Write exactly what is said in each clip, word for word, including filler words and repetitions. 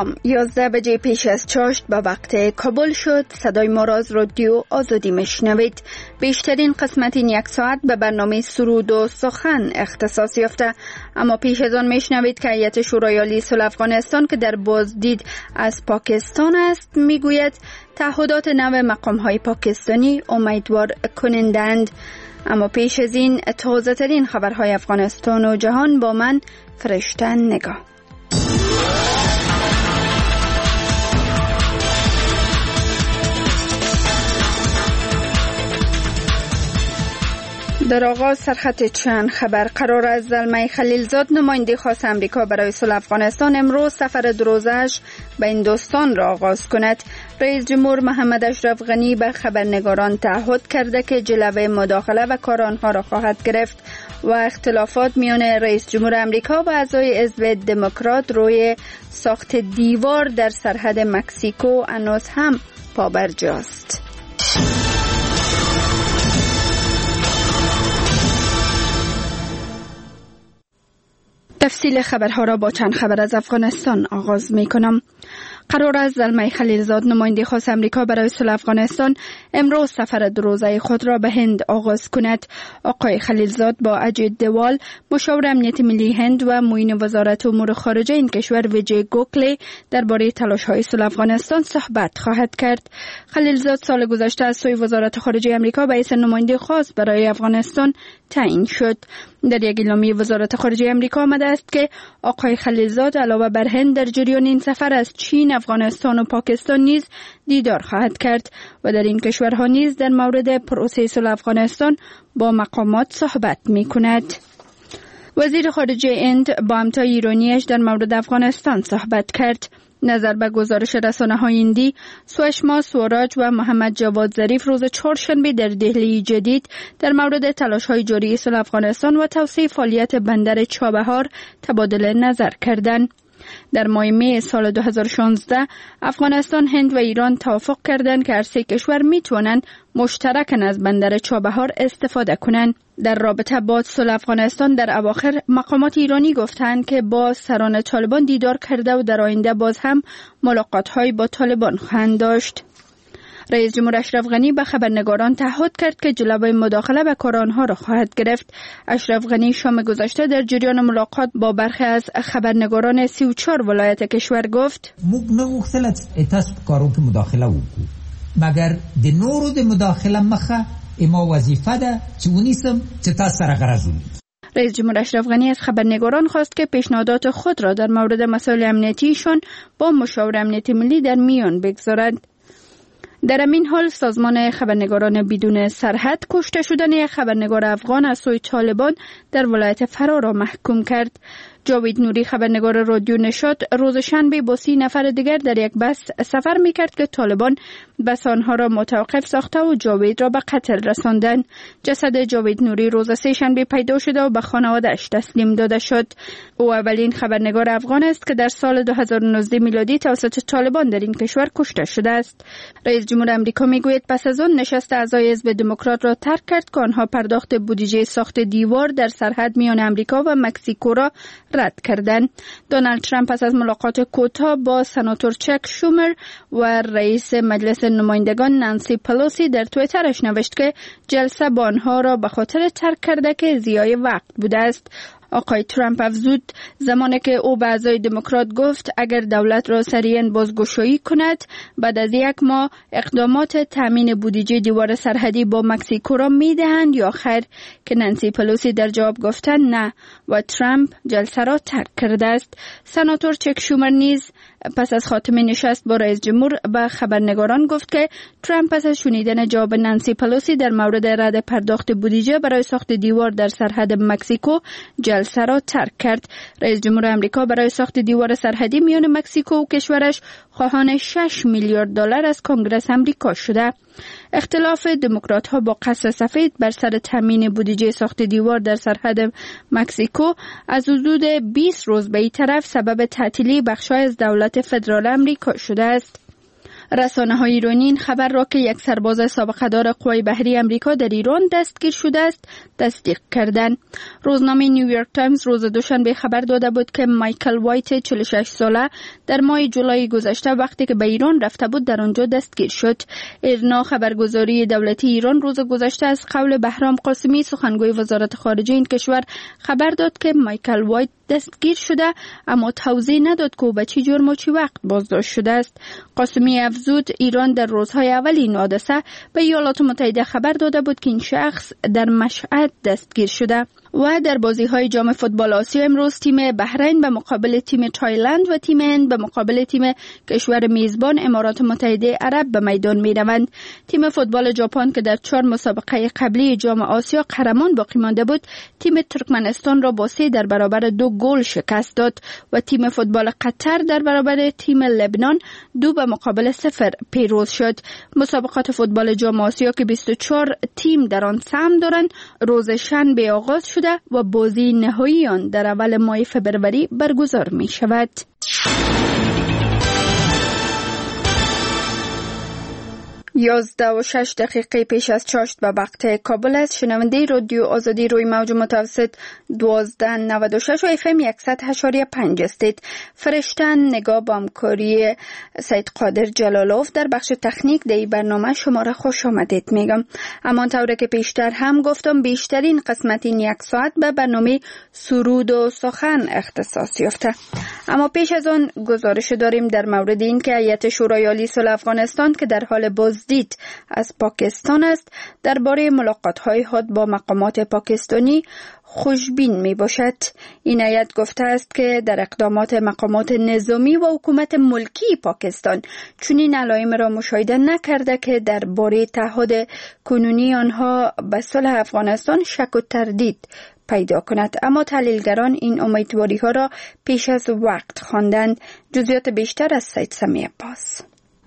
سلام. یازده بجه پیش از چاشت به وقت کابل شد. صدای ما را از رادیو آزادی میشنوید. بیشترین قسمت این یک ساعت به برنامه سرود و سخن اختصاص یافته، اما پیش از آن میشنوید که هیئت شورای عالی صلح افغانستان که در بازدید از پاکستان است میگوید تعهدات نو مقام‌های پاکستانی امیدوار کنندند. اما پیش از این تازه ترین خبرهای افغانستان و جهان با من فرشته نگاه. در آغاز سرخط چند خبر. قرار است زلمه خلیلزاد نماینده خاص امریکا برای صلح افغانستان امروز سفر دو روزه‌اش به هندوستان را آغاز کند. رئیس جمهور محمد اشرف غنی به خبرنگاران تعهد کرده که جلوه مداخله و کار آنها را خواهد گرفت و اختلافات میان رئیس جمهور امریکا و اعضای حزب دموکرات روی ساخت دیوار در سرحد مکزیکو هنوز هم پابرجاست. تفصیل خبرها را با چند خبر از افغانستان آغاز می کنم. قرار است زلمه خلیلزاد نماینده خاص امریکا برای صلح افغانستان امروز سفر دو روزه خود را به هند آغاز کند. آقای خلیلزاد با اجیت دوال مشاور امنیت ملی هند و معین وزارت امور خارجه این کشور ویجی گوکلی درباره تلاش‌های صلح افغانستان صحبت خواهد کرد. خلیلزاد سال گذشته از سوی وزارت خارجه امریکا به حیث نماینده خاص برای افغانستان تعیین شد. در یک اعلامیه وزارت خارجه امریکا آمده است که آقای خلیلزاد علاوه بر هند در جریان این سفر از چین، افغانستان و پاکستان نیز دیدار خواهد کرد و در این کشورها نیز در مورد پروسه صلح افغانستان با مقامات صحبت می کند. وزیر خارجه هند با همتای ایرانیش در مورد افغانستان صحبت کرد. نظر به گزارش رسانه‌های هندی، سوشما سوراج و محمد جواد ظریف روز چهارشنبه در دهلی جدید در مورد تلاش‌های جاری صلح افغانستان و توسعه فعالیت بندر چابهار تبادل نظر کردند. در ماه می سال دو هزار و شانزده افغانستان، هند و ایران توافق کردند که هر سه کشور میتوانند مشترکاً از بندر چابهار استفاده کنند. در رابطه با صلح افغانستان در اواخر مقامات ایرانی گفتند که با سران طالبان دیدار کرده و در آینده باز هم ملاقات‌های با طالبان خواهند داشت. رئیس جمهور اشرف غنی به خبرنگاران تعهد کرد که جلوه مداخله به کار آنها را خواهد گرفت. اشرف غنی شام گذشته در جریان ملاقات با برخی از خبرنگاران سی و چهار ولایت کشور گفت: موږ نه غوښتل چې تاسو په کارو کې مداخله وکړو، مګر د نورو د مداخله مخه ما وظیفه ده چې ونیسم چې تاسو سره غرض ولري. رئیس جمهور اشرف غنی از خبرنگاران خواست که پیشنهادات خود را در مورد مسائل امنیتیشان با مشاور امنیتی ملی در میان بگذارد. در همین حال سازمان خبرنگاران بدون سرحد کشته شدن یک خبرنگار افغان از سوی طالبان در ولایت فرا را محکوم کرد. جاوید نوری خبرنگار رادیو نشاط روز شنبه با سی نفر دیگر در یک بس سفر میکرد که طالبان بس آنها را متوقف ساخته و جاوید را به قتل رساندند. جسد جاوید نوری روز سه شنبه پیدا شده و به خانواده‌اش تسلیم داده شد. او اولین خبرنگار افغان است که در سال دو هزار و نوزده میلادی توسط طالبان در این کشور کشته شده است. رئیس جمهور آمریکا میگوید پس از آن نشست اعضای حزب دموکرات را ترک کرد که آنها پرداخت بودجه ساخت دیوار در سرحد میان آمریکا و مکزیکو را رد کردند. دونالد ترامپ پس از ملاقات کوتاه با سناتور چک شومر و رئیس مجلس نمایندگان نانسی پلوسی در توییترش نوشت که جلسه با آنها را به خاطر ترک کرده که ضیاع وقت بوده است. آقای ترامپ افزود زمانی که او به اعضای دموکرات گفت اگر دولت را سریعاً بازگشایی کند بعد از یک ماه اقدامات تامین بودجه دیوار سرحدی با مکزیکو را میدهند یا خیر، که نانسی پلوسی در جواب گفتند نه و ترامپ جلسه را ترک کرده است. سناتور چک شومر نیز پس از خاتمه نشست با رئیس جمهور به خبرنگاران گفت که ترامپ پس از شنیدن جواب نانسی پلوسی در مورد رد پرداخت بودجه برای ساخت دیوار در سرحد مکزیکو جلسه را ترک کرد. رئیس جمهور آمریکا برای ساخت دیوار سرحدی میان مکزیکو و کشورش خواهان شش میلیارد دلار از کنگره آمریکا شده. اختلاف دموکرات ها با قصر سفید بر سر تامین بودجه ساخت دیوار در سرحد مکزیکو از حدود بیست روز به این طرف سبب تعطیلی بخشای از دولت فدرال آمریکا شده است. رسانه‌های ایرانی این خبر را که یک سرباز سابقه‌دار قوای بحری امریکا در ایران دستگیر شده است تصدیق کردند. روزنامه نیویورک تایمز روز دوشنبه خبر داده بود که مایکل وایت چهل و شش ساله در ماه جولای گذشته وقتی که به ایران رفته بود در آنجا دستگیر شد. ایرنا خبرگزاری دولتی ایران روز گذشته از قول بهرام قاسمی سخنگوی وزارت خارجه این کشور خبر داد که مایکل وایت دستگیر شده، اما توضیح نداد که به چه جرم و چه وقت بازداشت شده است. قاسمی افزود ایران در روزهای اول این حادثه به ایالات متحده خبر داده بود که این شخص در مشهد دستگیر شده. و در بازی‌های جام فوتبال آسیا امروز تیم بحرین به مقابل تیم تایلند و تیم هند به مقابل تیم کشور میزبان امارات متحده عرب به میدان می‌روند. تیم فوتبال ژاپن که در چهار مسابقه قبلی جام آسیا قهرمان باقی مانده بود، تیم ترکمنستان را با سه در برابر دو گل شکست داد و تیم فوتبال قطر در برابر تیم لبنان دو به مقابل صفر پیروز شد. مسابقات فوتبال جام آسیا که بیست و چهار تیم در آن سهم دارند روز شنبه آغاز شد و بازی نهایی آن در اول ماه فبروری برگزار می شود. یازده و شش دقیقه پیش از چاشت به وقت کابل است. شنونده رادیو آزادی روی موج متوسط دوازده نود و شش و اف ام صد و هشت و پنج استید. فرشتن نگاه با همکاری سید قادر جلالوف در بخش تکنیک در این برنامه شما را خوش آمدید میگم. اما طوری که پیشتر هم گفتم بیشترین قسمت این یک ساعت به برنامه سرود و سخن اختصاص یافته. اما پیش از آن گزارش داریم در مورد این که هیئت شورای عالی صلح افغانستان که در حال بازدید از پاکستان است درباره ملاقات‌های خود با مقامات پاکستانی خوشبین می باشد. این هیئت گفته است که در اقدامات مقامات نظامی و حکومت ملکی پاکستان چنین علائم را مشاهده نکرده که درباره تعهد کنونی آنها به صلح افغانستان شک و تردید پیدا کند. اما تحلیلگران این امیدواری ها را پیش از وقت خواندند. جزئیات بیشتر از سید سمیع عباس.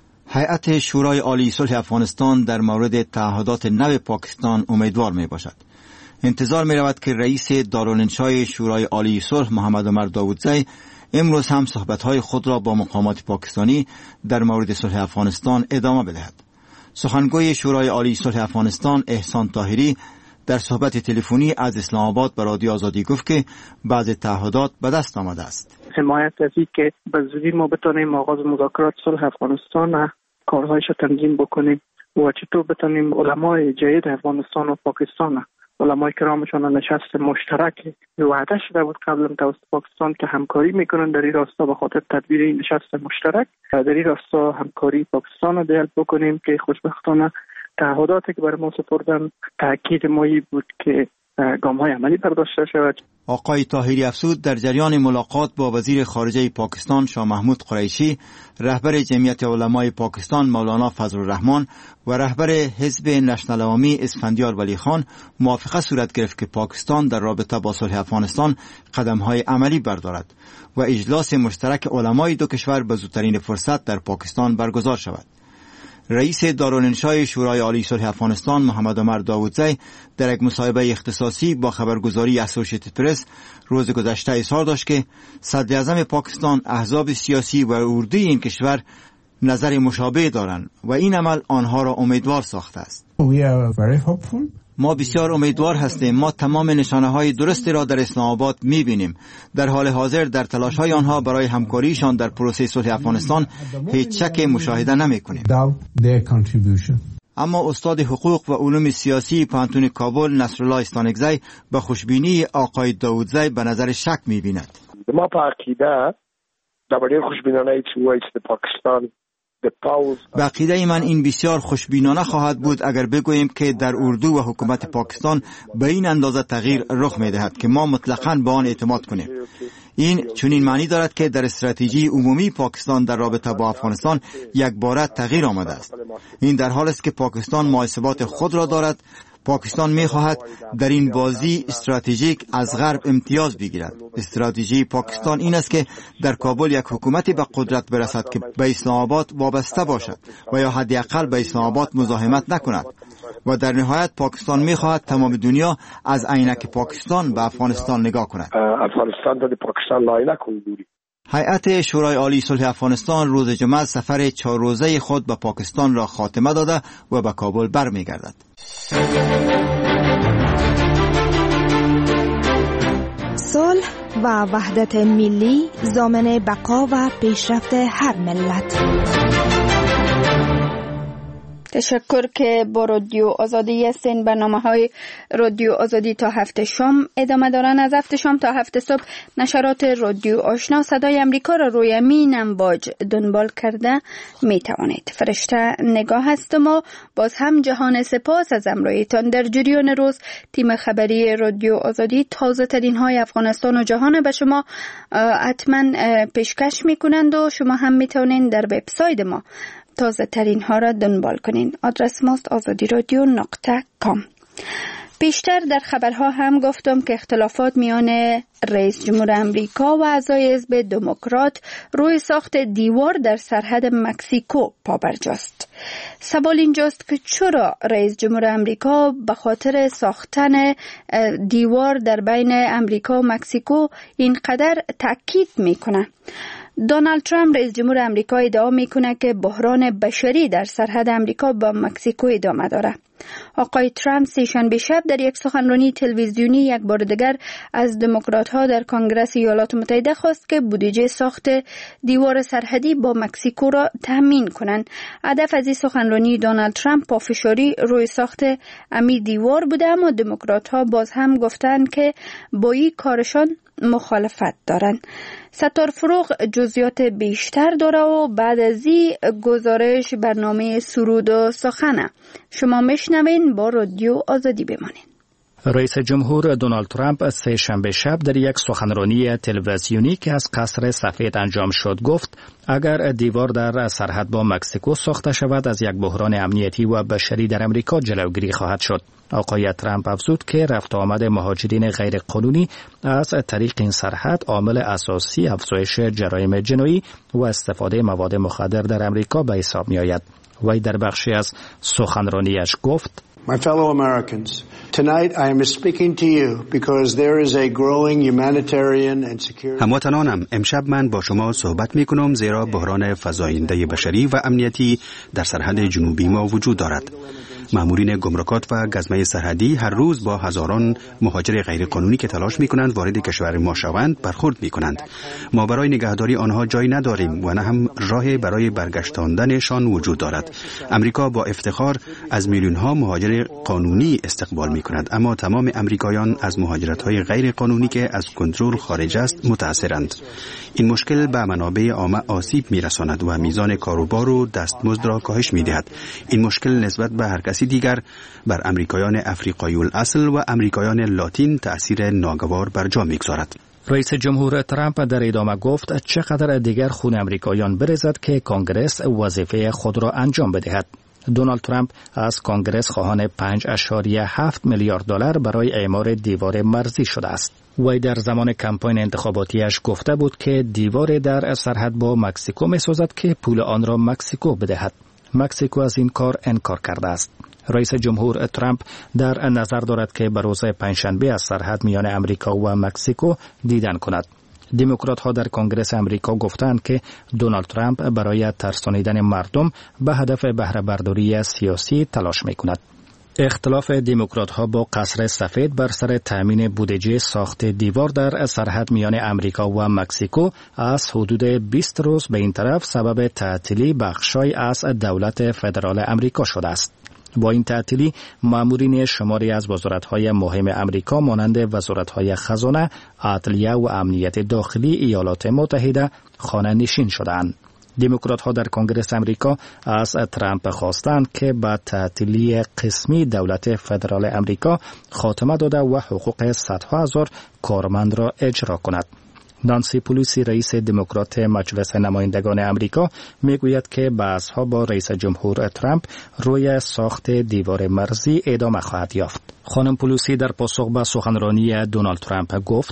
هیئت شورای عالی صلح افغانستان در مورد تعهدات نو پاکستان امیدوار می باشد. انتظار می رود که رئیس دارالانشای شورای عالی صلح محمد عمر داودزی امروز هم صحبت‌های خود را با مقامات پاکستانی در مورد صلح افغانستان ادامه بدهد. سخنگوی شورای عالی صلح افغانستان احسان طاهری در صحبت تلفنی از اسلام آباد به رادیو آزادی گفت که بعضی تعهدات به دست آمده است. حمایت از این که به زودی ما بتانیم آغاز مذاکرات صلح افغانستان کارهایش را تنظیم بکنیم و چطور بتانیم علمای جدید افغانستان و پاکستان علمای کرامشان نشست مشترک وعده شده بود قبلا توسط پاکستان که همکاری میکنن در این راستا به خاطر تدبیر این نشست مشترک در این راستا همکاری پاکستان را جلب بکنیم که خوشبختانه تعهداتی که برای ما سپردن تاکید مایی بود که گام‌های عملی برداشته شود. آقای طاهری افزود در جریان ملاقات با وزیر خارجه پاکستان شاه محمود قریشی، رهبر جمعیت علمای پاکستان مولانا فضل الرحمن و رهبر حزب نشنل عوامی اسفندیار ولی خان موافقه صورت گرفت که پاکستان در رابطه با صلح افغانستان قدم‌های عملی بردارد و اجلاس مشترک علمای دو کشور به زودترین فرصت در پاکستان برگزار شود. رئیس دارالانشای شورای عالی صلح افغانستان محمد عمر داودزی در یک مصاحبه اختصاصی با خبرگزاری اسوسییتد پرس روز گذشته اظهار داشت که صدر اعظم پاکستان، احزاب سیاسی و اردوی این کشور نظر مشابه دارند و این عمل آنها را امیدوار ساخته است. ما بسیار امیدوار هستیم. ما تمام نشانه های درستی را در اسلام آباد می بینیم. در حال حاضر در تلاش های آنها برای همکاریشان در پروسه صلح افغانستان هیچ شک مشاهده نمی کنیم. اما استاد حقوق و علوم سیاسی پانتون کابل نصرالله استانکزی به خوشبینی آقای داودزی به نظر شک می بیند. ما په عقیده دا ډېر خوشبینانه چې وایي چې د پاکستان به عقیده من این بسیار خوشبینانه خواهد بود اگر بگوییم که در اردو و حکومت پاکستان به این اندازه تغییر رخ می دهد که ما مطلقاً به آن اعتماد کنیم. این چنین معنی دارد که در استراتژی عمومی پاکستان در رابطه با افغانستان یک باره تغییر آمده است. این در حال است که پاکستان محاسبات خود را دارد. پاکستان می خواهد در این بازی استراتژیک از غرب امتیاز بگیرد. استراتژی پاکستان این است که در کابل یک حکومتی به قدرت برسد که به اسلام آباد وابسته باشد و یا حداقل به اسلام آباد مزاحمت نکند. و در نهایت پاکستان می خواهد تمام دنیا از عینک پاکستان به افغانستان نگاه کند. افغانستان د پاکستان لا عینک وګوري. هیئت شورای عالی صلح افغانستان روز جمعه سفر چهار روزه خود به پاکستان را خاتمه داده و به کابل برمیگردد. صلح و وحدت ملی ضامن بقا و پیشرفت هر ملت. تشکر که با رادیو آزادی هستین. برنامه های رادیو آزادی تا هفت شام ادامه دارن. از هفت شام تا هفت صبح نشرات رادیو آشنا صدای امریکا را روی مین امواج دنبال کرده می توانید. فرشته نگاه هستم و باز هم جهان سپاس از همراهیتان. در جریان روز تیم خبری رادیو آزادی تازه ترین های افغانستان و جهان به شما حتما پیشکش می کنند و شما هم می توانید در وبسایت ما تازه ترین ها را دنبال کنین. آدرس ماست آزادی رادیو نقطه کام. پیشتر در خبرها هم گفتم که اختلافات میان رئیس جمهور امریکا و اعضای حزب دموکرات روی ساخت دیوار در سرحد مکزیکو پابرجاست. سوال اینجاست که چرا رئیس جمهور امریکا به خاطر ساختن دیوار در بین امریکا و مکزیکو اینقدر تاکید میکنه؟ دونالد ترامپ رئیس جمهور امریکا ادعا میکنه که بحران بشری در سرحد امریکا با مکزیکو ادامه داره. آقای ترامپ سه‌شنبه شب در یک سخنرانی تلویزیونی یک بار دیگر از دموکرات‌ها در کنگره ایالات متحده خواست که بودجه ساخت دیوار سرحدی با مکزیکو را تامین کنند. هدف از این سخنرانی دونالد ترامپ پافشاری روی ساخت امی دیوار بوده، اما دموکرات‌ها باز هم گفتند که با این کارشان مخالفت دارند. ستار فروغ جزئیات بیشتر داره و بعد از این گزارش برنامه سرود و سخنه. شما میشنوین، با رادیو آزادی بمانین. رئیس جمهور دونالد ترامپ سه شنبه شب در یک سخنرانی تلویزیونی که از قصر سفید انجام شد گفت اگر دیوار در سرحد با مکزیکو ساخته شود از یک بحران امنیتی و بشری در امریکا جلوگیری خواهد شد. آقای ترامپ افزود که رفت آمد مهاجرین غیر قانونی از طریق این سرحد عامل اساسی افزایش جرایم جنایی و استفاده مواد مخدر در امریکا به حساب می آید. وی در بخشی از سخنرانیش گفت: My fellow Americans, tonight I am speaking to you because there is a growing humanitarian and security. هموطنانم، امشب من با شما صحبت می کنم زیرا بحران فزاینده بشری و امنیتی در سرحد جنوبی ما وجود دارد. مامورین گمرکات و گزمه سرحدی هر روز با هزاران مهاجر غیرقانونی که تلاش می‌کنند وارد کشور ما شوند برخورد می‌کنند. ما برای نگهداری آنها جای نداریم و نه هم راه برای برگشتاندنشان وجود دارد. امریکا با افتخار از میلیون‌ها مهاجر قانونی استقبال می‌کند، اما تمام امریکایان از مهاجرت‌های غیرقانونی که از کنترل خارج است متأثرند. این مشکل به منابع عامه آسیب می‌رساند و میزان کاروبار و دستمزد را کاهش می‌دهد. این مشکل نسبت به هر کسی دیگر بر امریکایان افریقایی الاصل و امریکایان لاتین تأثیر ناگوار بر جا می‌گذارد. رئیس جمهور ترامپ در ادامه گفت چقدر دیگر خون امریکایان بریزد که کنگرس وظیفه خود را انجام بدهد. دونالد ترامپ از کنگرس خواهان پنج اشاریه هفت میلیارد دلار برای اعمار دیوار مرزی شده است. وی در زمان کمپاین انتخاباتیش گفته بود که دیوار در سرحد با مکزیکو می‌سازد که پول آن را مکزیکو بدهد. مکزیکو از این کار انکار کرده است. رئیس جمهور ترامپ در نظر دارد که به روز پنجشنبه از سرحد میان امریکا و مکزیکو دیدن کند. دموکرات ها در کنگرس امریکا گفتند که دونالد ترامپ برای ترسانیدن مردم به هدف بهره برداری سیاسی تلاش میکند. اختلاف دموکرات ها با قصر سفید بر سر تامین بودجه ساخت دیوار در سرحد میان امریکا و مکزیکو از حدود بیست روز به این طرف سبب تعطیلی بخشای از دولت فدرال امریکا شده است. با این تعطیلی مامورین شماری از وزارت‌های مهم امریکا مانند وزارت‌های خزانه، عدلیه و امنیت داخلی ایالات متحده خانه نشین شدند. دموکرات‌ها در کنگرس امریکا از ترامپ خواستند که با تعطیلی قسمی دولت فدرال امریکا خاتمه داده و حقوق صدها هزار کارمند را اجرا کند. نانسی پلوسی رئیس دموکرات مجلس نمایندگان امریکا میگوید که بحث‌ها با رئیس جمهور ترامپ روی ساخت دیوار مرزی ادامه خواهد یافت. خانم پلوسی در پاسخ به سخنرانی دونالد ترامپ گفت: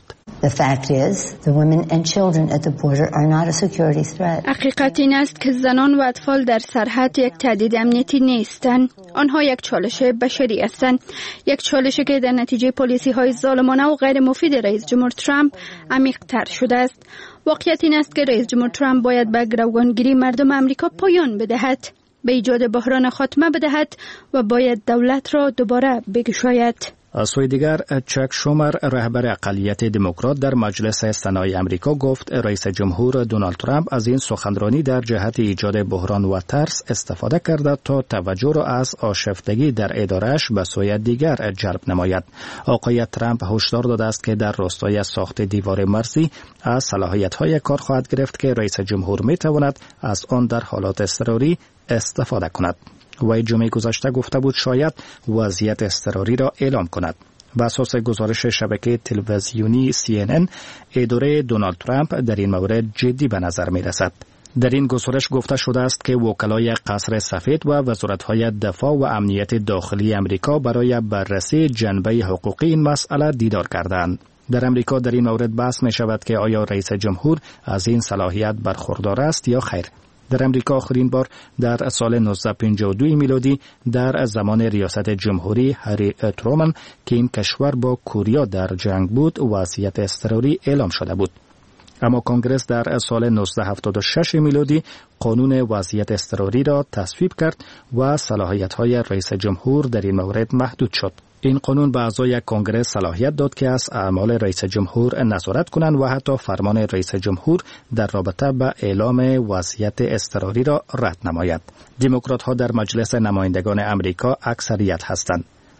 The fact is, the women and children at the border are not a security threat. حقیقت این است که زنان و اطفال در سرحد یک تهدید امنیتی نیستند. آنها یک چالش بشری هستند. یک چالشی که در نتیجه پالیسی های ظالمانه و غیر مفید رئیس جمهور ترامپ عمیق تر شده است. واقعیت این است که رئیس جمهور ترامپ باید به گروگانگیری مردم امریکا پایان بدهد، به ایجاد بحران خاتمه بدهد و باید دولت را دوباره بگشاید. از سوی دیگر چک شومر رهبر اقلیت دموکرات در مجلس سنای امریکا گفت رئیس جمهور دونالد ترامپ از این سخنرانی در جهت ایجاد بحران و ترس استفاده کرده تا توجه را از آشفتگی در ادارهش به سوی دیگر جلب نماید. آقای ترامپ هشدار داده است که در راستای ساخت دیوار مرزی از صلاحیت‌های کار خواهد گرفت که رئیس جمهور می‌تواند از آن در حالات اضطراری استفاده کند. وی جمعه گذشته گفته بود شاید وضعیت اضطراری را اعلام کند. بر اساس گزارش شبکه تلویزیونی سی ان ان، اداره دونالد ترامپ در این مورد جدی به نظر می رسد. در این گزارش گفته شده است که وکلای قصر سفید و وزارت‌های دفاع و امنیت داخلی امریکا برای بررسی جنبه حقوقی این مسئله دیدار کردند. در امریکا در این مورد بحث می شود که آیا رئیس جمهور از این صلاحیت برخوردار است یا خیر. در امریکا آخرین بار در سال نوزده پنجاه و دو میلادی در زمان ریاست جمهوری هری ترومن که این کشور با کوریا در جنگ بود وضعیت اضطراری اعلام شده بود. اما کنگرس در سال نوزده هفتاد و شش میلادی قانون وضعیت اضطراری را تصویب کرد و صلاحیت‌های رئیس جمهور در این مورد محدود شد. این قانون به اعضای کنگرس صلاحیت داد که از اعمال رئیس جمهور نظارت کنند و حتی فرمان رئیس جمهور در رابطه با اعلام وضعیت اضطراری را رد نماید. دموکرات‌ها در مجلس نمایندگان امریکا اکثریت هستند.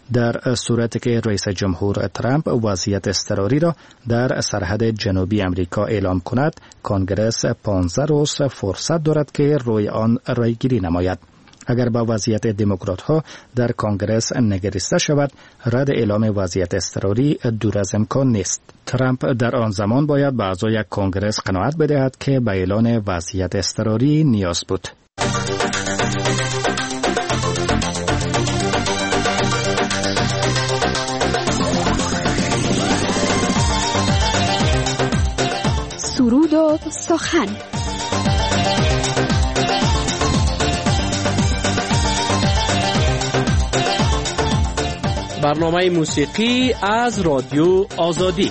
در صورتی که رئیس جمهور ترامپ وضعیت اضطراری را در سرحد جنوبی امریکا اعلام کند، کنگرس پانزده روز فرصت دارد که روی آن رایگیری نماید. اگر با وضعیت دموکرات‌ها در کنگرس نگریسته شود، رد اعلام وضعیت اضطراری دور از امکان نیست. ترامپ در آن زمان باید به اعضای کنگرس قناعت بدهد که به اعلان وضعیت اضطراری نیاز بود. سرود و سخن. برنامه موسیقی از رادیو آزادی.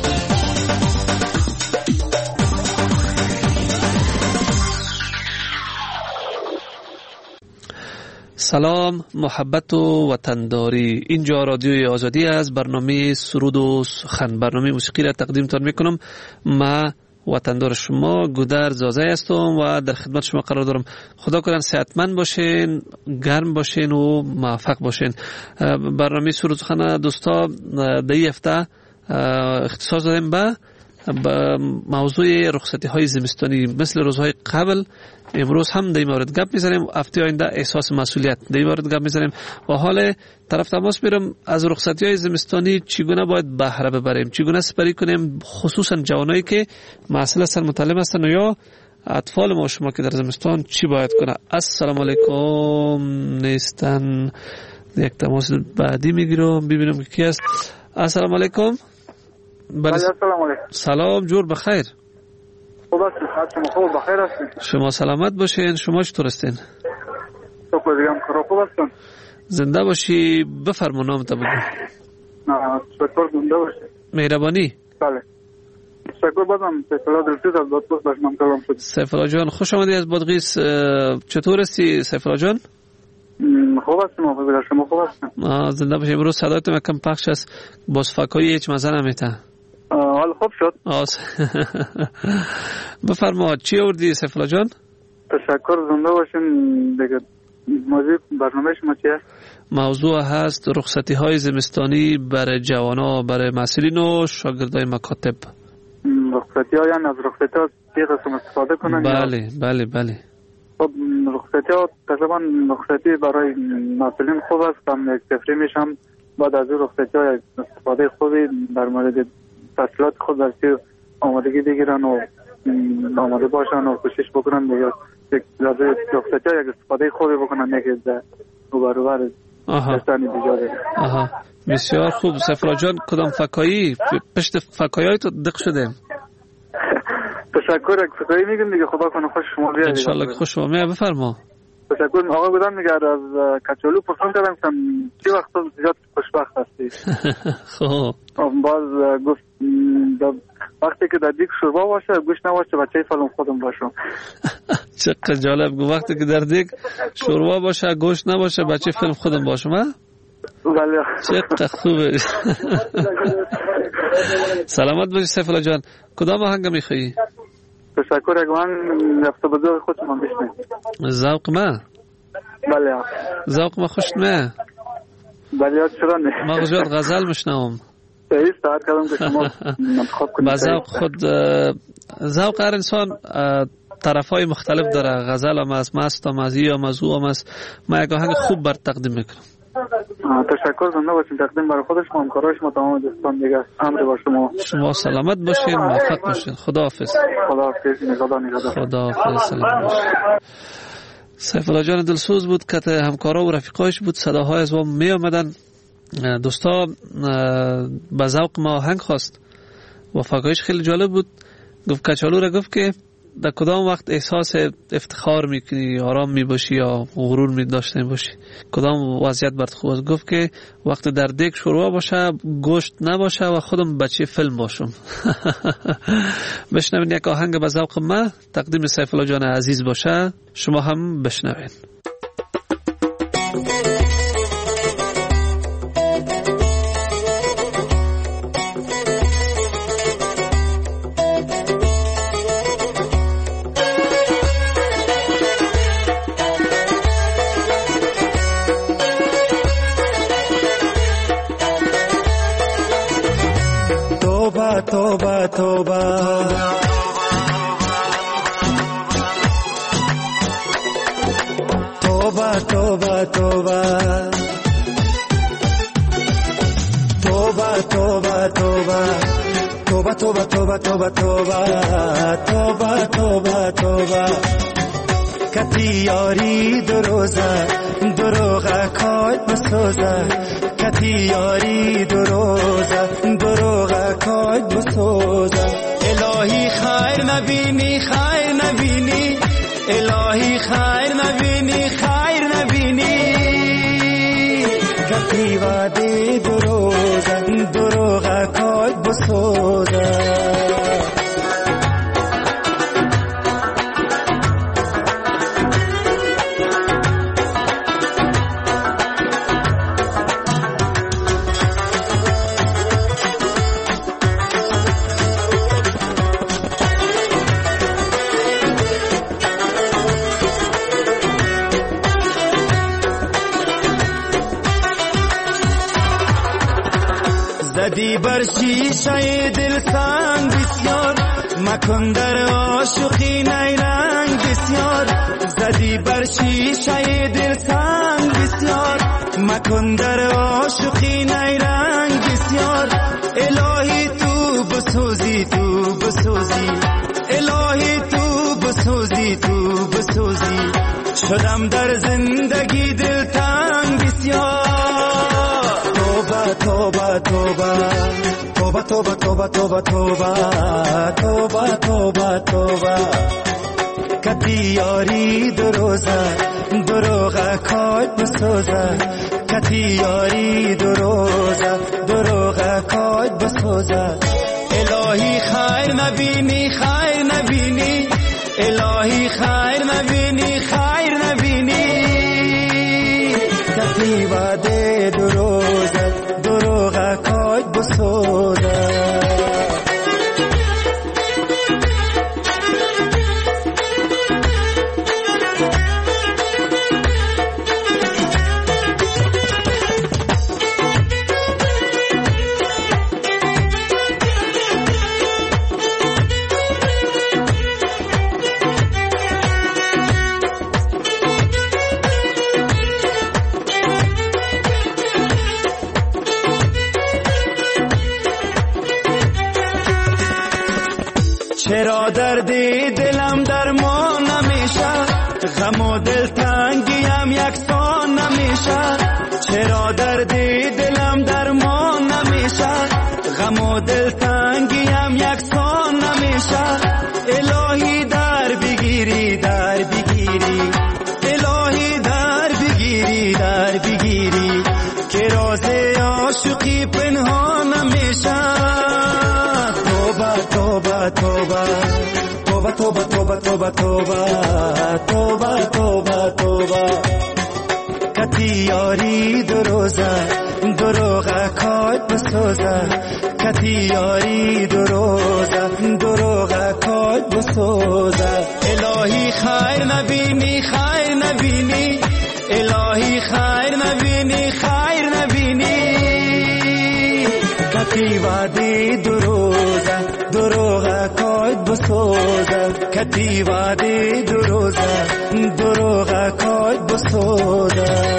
سلام، محبت و وطنداری. اینجا رادیو آزادی از برنامه سرود و سخن، برنامه موسیقی را تقدیم تان میکنم. ما وطندار شما گودر زازه هستم و در خدمت شما قرار دارم. خدا کنن صحتمند باشین، گرم باشین و موفق باشین. برنامه سرود و سخن دوستا در این هفته اختصاص دادیم به موضوع رخصتی های زمستانی. مثل روزهای قبل امروز هم در این مورد گپ میزنیم، هفته آینده احساس مسئولیت در این مورد گپ میزنیم و حال طرف تماس میرم از رخصتی های زمستانی چگونه باید بهره ببریم، چگونه سپری کنیم، خصوصا جوانایی که مسئله سر متعلم هستن یا اطفال ما شما که در زمستان چی باید کنه. السلام علیکم. نیستن، یک تماس بعدی میگیرم ببینم که کی است. السلام علیکم. بله سلام علیکم. سلام، جور بخیر. خوب هستید؟ شما خوب بخیر هستید؟ شما سلامت باشین. شما چطور هستین؟ تو دیگه خوب هستم. زنده باشی. بفرما نامت بگو. نه شکر، زنده باشی. مهربانی. بله شکر. بازم سیفالله دلسوز از بادغیس باشم کلام شد. سیفالله جان خوش آمدی از بادغیس. چطور هستی سیفالله جان؟ خوب هستم. آقا شما خوب هستین؟ زنده باشی. امروز صدایتون کم پخش است، باز فکایی هیچ مزه نمیته. حال خوب شد. بفرما چی آوردی سیفالله جان؟ تشکر، زنده باشین. دیگه موضوع برنامه شما چی است؟ موضوع هست رخصتی های زمستانی برای جوانا، برای مسئولین و شاگردای مکاتب. رخصتی ها یعنی از رخصتی ها چی قسم استفاده کنن؟ بله بله بله. خب رخصتی ها تقریبا رخصتی برای مسئولین خوب است. هم یک تفریح میشم، بعد از رخصتی ها استفاده خوبی در مورد تحصیلات خود درسی آمادگی بگیرن و آماده باشن و کوشش بکنن دیگه یک رخصتی ها یک استفاده خوبی بکنن، یک رو برابر دستانی بیجاره. آها بسیار خوب. سیفالله جان کدام فکایی پشت فکایی تو دق شده؟ تشکر. فکایی میگم دیگه، خدا کنه خوش شما بیاد ان شاء الله که خوش شما میاد. بفرما. تشکر. آقا بودم میگه از کچالو پرسان کردم که چی وقت زیاد خوشبخت هستی؟ خب باز گفت وقتی که در دیگ شوربا باشه گوش نباشه بچه فلان خودم باشم. چقدر جالب. وقتی که در دیگ شوربا باشه گوشت نباشه بچه فیلم خودم باشم. ها بله. چقدر خوبه. سلامت باشی سیفالله جان. کدام آهنگ میخوایی؟ تشکر. اگه من رفته به ذوق خودم هم بشنیم. ذوق من؟ بله. ذوق من خوش نه. بله چرا نه؟ ما زیاد غزل میشنوم. صحیح استعار کردم که شما انتخاب کنید. با ذوق خود ذوق هر انسان طرفای مختلف داره. غزل هم از مست هم از ای هم از او هم از. ما یک آهنگ خوب بر تقدیم میکنم. تشکر. زنده باشین. تقدیم برای خودش ما همکارای شما تمام دوستان دیگه. امر با شما. شما سلامت باشین. موفق باشین. خداحافظ. خداحافظ. خدا نگهدار. خداحافظ. سلام باشین. سیفالله جان دلسوز بود که همکارا و رفیقایش بود. صداهای از ما می آمدن. دوستا به ذوق ما آهنگ خواست و فکایش خیلی جالب بود. گفت کچالو را گفت که در کدام وقت احساس افتخار میکنی، آرام میباشی یا غرور میداشته باشی، کدام وضعیت برات خوب است؟ گفت که وقت در دیگ شوربا باشه گوشت نباشه و خودم بچه فیلم باشم. بشنوین یک آهنگ به ذوق ما تقدیم سیفالله جان عزیز باشه. شما هم بشنوین. توبه توبه توبه توبه توبه توبه توبه توبه توبه توبه توبه توبه توبه توبه توبه کتی یاری دروزه دروغه کاج بسوزه کتی یاری دروزه دروغه کاج بسوزه الهی خیر نبینی خیر نبینی الهی خیر نبینی خیر نبینی کتی وعده دروزه دروغه کاج بسوزه زدی بر شیشه دل سنگ بسیار مکن در عاشقی نیرنگ بسیار زدی بر شیشه دل سنگ بسیار مکن در عاشقی نیرنگ بسیار الهی تو بسوزی تو بسوزی الهی تو بسوزی تو بسوزی شدم در زندگی دل تنگ بسیار توبه توبه توبه توبه توبه توبه توبه توبه توبه کتی یاری دروزه دروغه کاج بسوزه کتی یاری دروزه دروغه کاج بسوزه الهی خیر نبینی خیر نبینی الهی خیر نبینی خیر نبینی کتی وعده دروزه دروغه کاج بسوزه چرا درد دلم درمان نمیشه غم و دلتنگیم یکسان نمیشه درد دلم درمان نمیشه، غم و دلتنگیم یکسان نمیشه. الهی در بگیری در بگیری، الهی در بگیری در بگیری، که راز عاشقی پنهان نمیشه. توبه توبه توبه توبه توبه توبه توبه توبه توبه توبه کتی یاری دو روزه دروغه کات بسوزه، کتی یاری دو روزه دروغه کات بسوزه. الهی خیر نبینی خیر نبینی، الهی خیر نبینی خیر نبینی، کتی وعده دو روزه دروغه کات بسوزه، کتی وعده دو روزه دروغه کات بسوزه.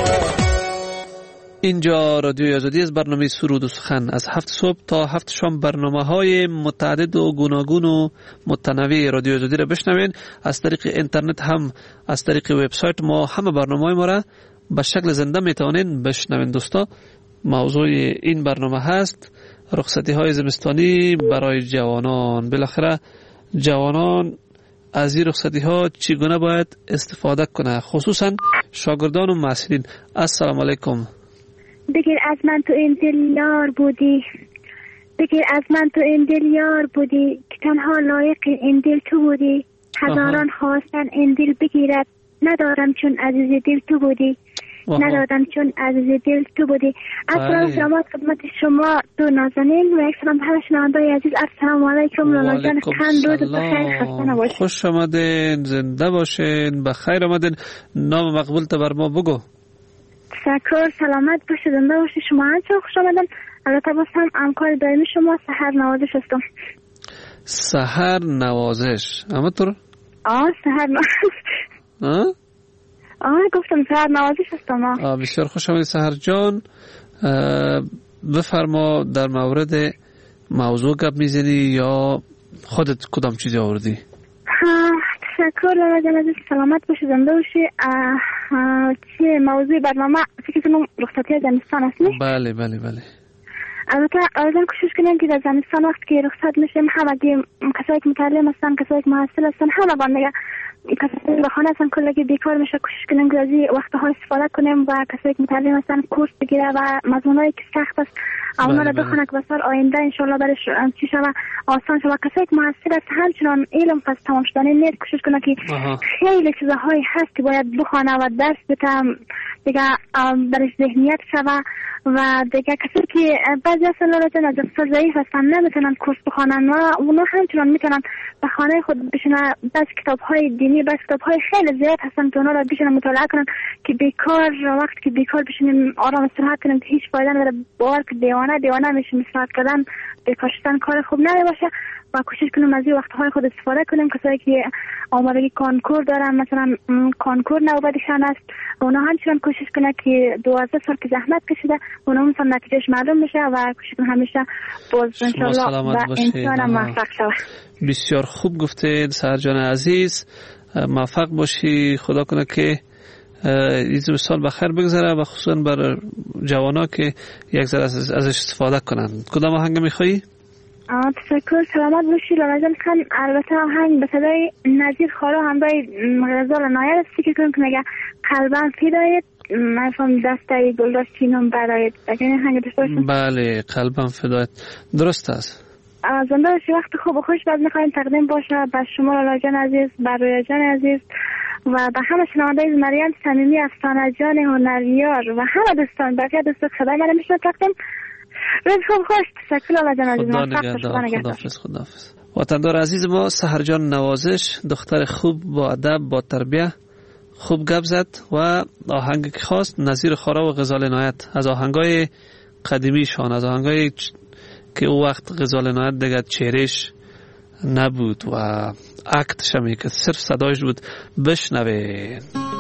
اینجا رادیوی آزادی از برنامه سرود و سخن از هفت صبح تا هفت شام برنامه های متعدد و گوناگون و متنوع رادیوی آزادی را بشنوین. از طریق اینترنت هم از طریق وبسایت ما همه برنامه ما را به شکل زنده میتونین بشنوین. دوستا، موضوع این برنامه هست رخصتی های زمستانی برای جوانان. بالاخره جوانان از این رخصتی ها چگونه باید استفاده کنه، خصوصا شاگردان و محصلین. السلام علیکم. بگیر از من تو این دل یار بودی، بگیر از من تو این دل یار بودی، که تنها لایق این دل تو بودی. هزاران خواستن این دل بگیرد، ندارم چون عزیز دل تو بودی، ندادم چون عزیز دل تو بودی. السلام سلامات خدمت شما دو نازنین و یک سلام همه شنونده‌های عزیز. السلام علیکم. لالا جان خان روز بخیر، خسته نباشید. خوش آمدین، زنده باشین، بخیر آمدین. نام مقبول تا بر ما بگو. تشکر، سلامت باشید، زنده باشید. شما هم چه خوش آمدین. البته باز هم همکار دائمی شما سحر نوازش هستم. سحر نوازش اما تو آه سحر نوازش آه گفتم سحر نوازش هستم. آه بسیار خوش آمدید سحر جان. بفرما در مورد موضوع گپ میزنی یا خودت کدام چیزی آوردی؟ تشکر لالا جان عزیز، سلامت باشی، زنده باشی. چه موضوع برنامه فکر کنم رخصتی زمستان است نه؟ بله بله بله. البته آرزوام کوشش کنیم که در زمستان وقت که رخصت میشیم همگی کسایی که متعلم هستن، کسایی که محصل هستن، همه با دیگه کسایی به خانه هستن کلگی بیکار میشه، کوشش کنیم که از این وقت‌ها استفاده کنیم و کسایی که متعلم هستن کورس بگیره و مضمونایی که سخت است اونا رو بخونه که بسیار آینده انشالله برش چی شوه آسان شوه. کسایی که محصل هست همچنان علم پس تمام شدنی نیست، کوشش کنه که خیلی چیزهایی هست که باید بخونه و درس بتم دیگه برش ذهنیت شوه. و دیگه کسی که بعضی از لالجان از افسر ضعیف هستن نمیتونن کورس بخونن و اونا همچنان میتونن به خانه خود بشنن. بعض کتاب های دینی، بعض کتاب های خیلی زیاد هستن که اونا را بشنن مطالعه کنن که بیکار وقت که بیکار بشنیم آرام استراحت کنیم که هیچ فایده نداره. باور که دیوانه دیوانه میشیم، استراحت کردن بیکار شدن کار خوب نمیشه و کوشش کنیم از این وقت‌های خود استفاده کنیم. کسایی که آمادگی کانکور دارن، مثلا کانکور نوبتشان است، اونا همچنان کوشش کنه که دوازده سال که زحمت کشیده اونا مثلا نتیجهش معلوم بشه و کوشش کنه همیشه باز انشالله و انسان موفق شود. بسیار خوب گفتید سحر جان عزیز، موفق باشی. خدا کنه که این سال بخیر بگذره و خصوصا بر جوانا که یک ذره ازش استفاده کنن. کدام آهنگ میخوایی؟ تشکر، سلامت باشی لالا جان خان. البته آهنگ به صدای نظیر خارا همراه غزال نایر است که کنم که میگه قلبم فدایت، من دسته گلدستینم برایت. اگر این آهنگ داشته باشم؟ بله، قلبم فدایت درست است. زنده باشی، وقت خوب و خوش بعد میخوایم تقدیم باشه به شما لالا جان عزیز، بر رویا جان عزیز و به همه شنونده مریم صمیمی، افسانه جان هنریار و همه دوستان بقیه دوستان صدای من میشنه تقدیم. روز خوب خوش. تشکر لالا جان عزیز. خدا نگهدار. خداحافظ. خداحافظ. وطندار عزیز ما سحر جان نوازش، دختر خوب با ادب با تربیت، خوب گپ زد و آهنگی که خواست نظیر خارا و غزال عنایت از آهنگای قدیمیشان، از آهنگای که او وقت غزال عنایت دیگه چهرهش نبود و اکتش همی که صرف صدایش بود. بشنوین.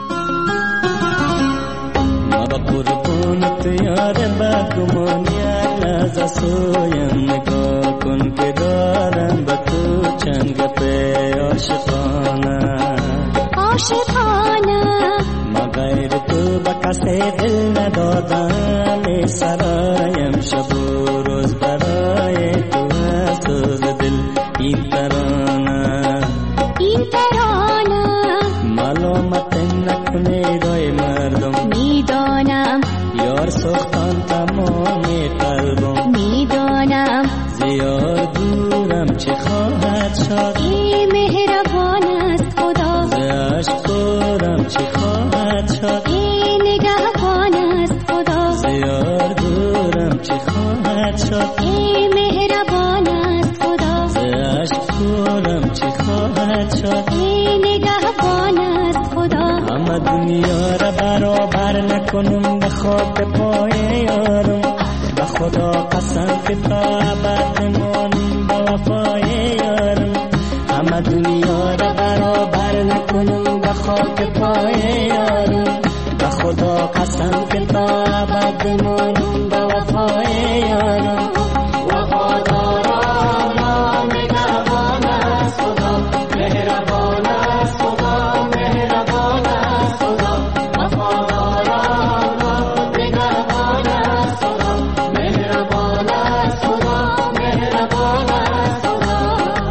ما با قربونت یار بگمانیت از سویم نگاه کن که دارم با تو چند گپه عاشقانه عاشقانه ما غیر تو به کسی دل ندادم سرایم شب و روز برای تو سوز دل این ترانه این ترانه ملامت نکنه رای مردم میدانم یار سختان تمام قلبم میدانم زیاد دورم چه خواهد شد ای مهربان است خدا ز عشق دورم چه خواهد شد ای نگهبان است خدا زیاد دورم چه خواهد شد ای مهربان است خدا ز عشق دورم چه خواهد شد ای نگهبان است خدا همه دنیا را برابر نکنم به خاک پای یارم به خدا قسم که تا ابد مانم به وفای یارم همه دنیا را برابر نکنم به خاک پای یارم به خدا قسم که تا ابد مانم به وفای یارم وفادارم نگهبان است خدا مهربان است خدا مهربان است خدا وفادارم نگهبان است خدا مهربان است خدا مهربان است خدا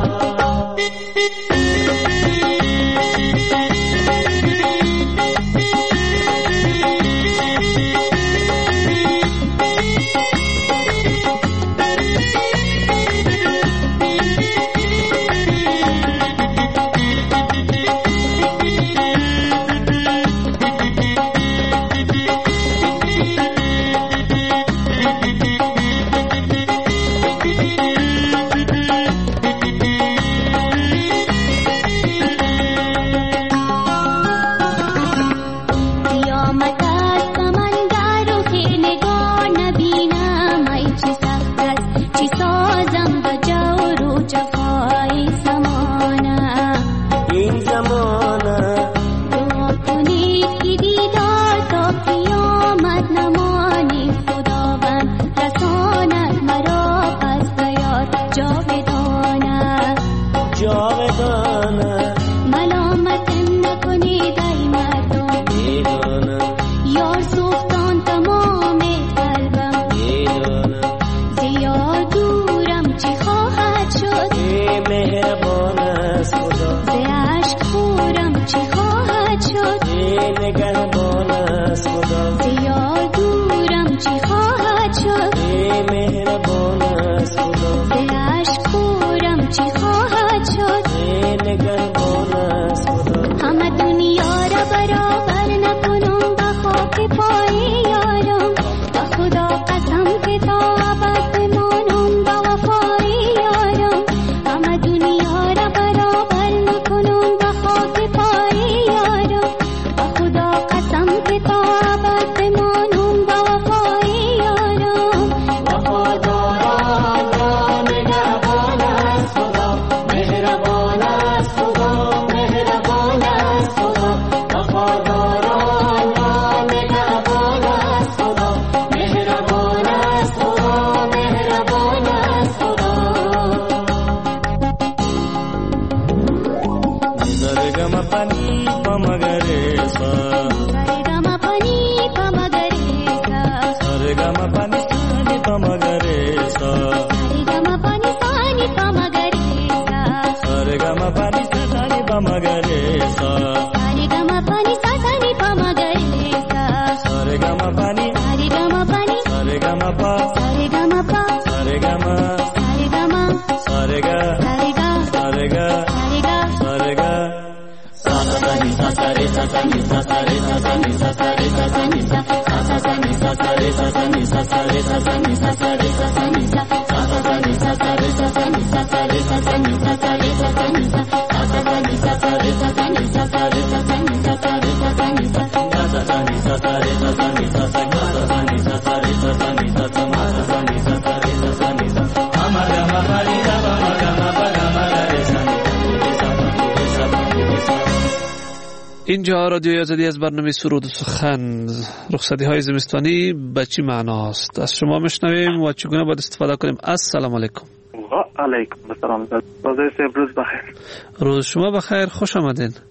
اینجا رادیوی آزادی از برنامه سرود و سخن. رخصتی های زمستانی به چی معناست؟ از شما میشنویم و چگونه باید استفاده کنیم. السلام علیکم. و علیکم السلام. روز بخیر. روز شما بخیر، خوش آمدین.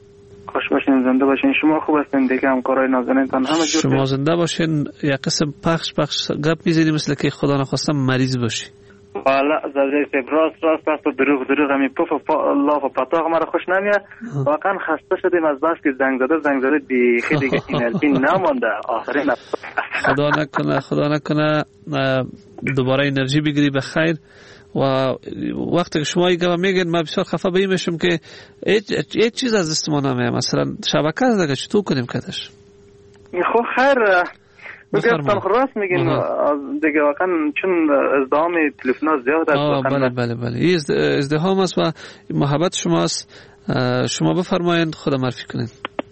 خوش باشین، زنده باشین. شما خوب هستین دیگه، همکارای نازنینتان همه جور. شما زنده باشین. یک قسم پخش پخش گپ میزنی مثل که خدا نخواستم مریض باشی. والا زده راست راست راست و دروغ دروغ همین پف و پا لاف و پتاق مرا خوش نمیاد. واقعا خسته شدیم از بس که زنگ زده زنگ زده بیخی دیگه انرژی نمانده. آخرین خدا نکنه خدا نکنه دوباره انرژی بگیری به خیر. و وقتی که شما ایگه میگین من بسیار خفه به این میشم که هیچ چیز از دست ما نمیاد. مثلا شبکه از دیگه چطور کنیم کدش؟ خب خیر بگفتم راست میگین دیگه، واقعا چون ازدهام تلفن‌ها زیاد است. بله بله بله این ازدهام است و محبت شماست. شما بفرمایید، خدا معرفی کنین.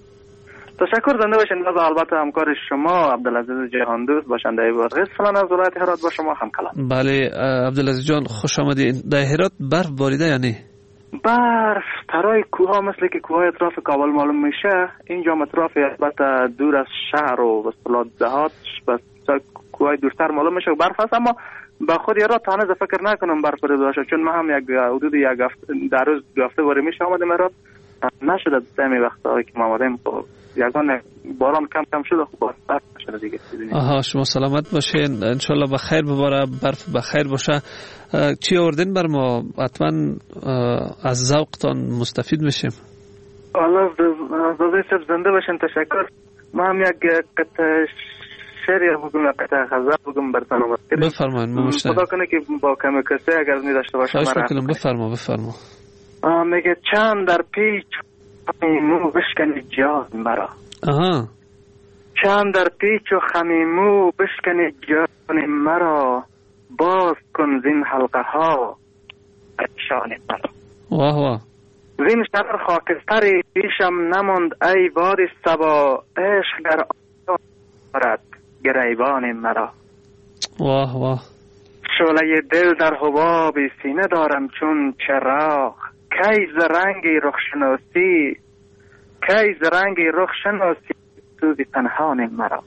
تشکر، زنده باشین. باز البته همکار شما عبدالعزیز جهان دوست باشنده بادغیس فلان از ولایت هرات با شما هم کلام. بله عبدالعزیز جان خوش آمدید. در هرات برف باریده یا نه؟ برف ترای کوها مثل که کوهای اطراف کابل معلوم میشه، اینجا اطراف البته دور از شهر و به اصطلاح دهات بس کوهای دورتر معلوم میشه برف هست، اما با خود هرات تا هنوز فکر نکنم برف بریده باشه، چون ما هم یک حدود یک هفته در روز دو هفته باری میشه آمدیم هرات نشده دمی وقتا که ما آمدیم یکان باران کم کم شده خوب برف نشده دیگه. آها شما سلامت باشین، انشالله بخیر بباره، برف بخیر باشه. چی آوردین بر ما؟ حتما از ذوقتان مستفید میشیم. الله زاده سب زنده باشین. تشکر. ما هم یک قطع شعری بگم، یک قطع غزل بگم برتان آمد کردیم. بفرمایید ممشتن. خدا کنه که با کمی کسی اگر می داشته باشه خواهش میکنم. بفرما بفرما. میگه چند در پیچ خمیمو بشکنی جان مرا. آها. چند در پیچ و خمیمو بشکنی جان مرا، باز کن زین حلقه ها شان مرا. واه واه. زین شرر خاکستری پیشم نماند ای باد صبا، عشق در آن برد گریبان مرا. واه واه. شعله دل در حباب سینه دارم چون چراغ، کی ز رنگی رخ شناسی کی ز رنگی رخ شناسی سوزی پنهان مرا.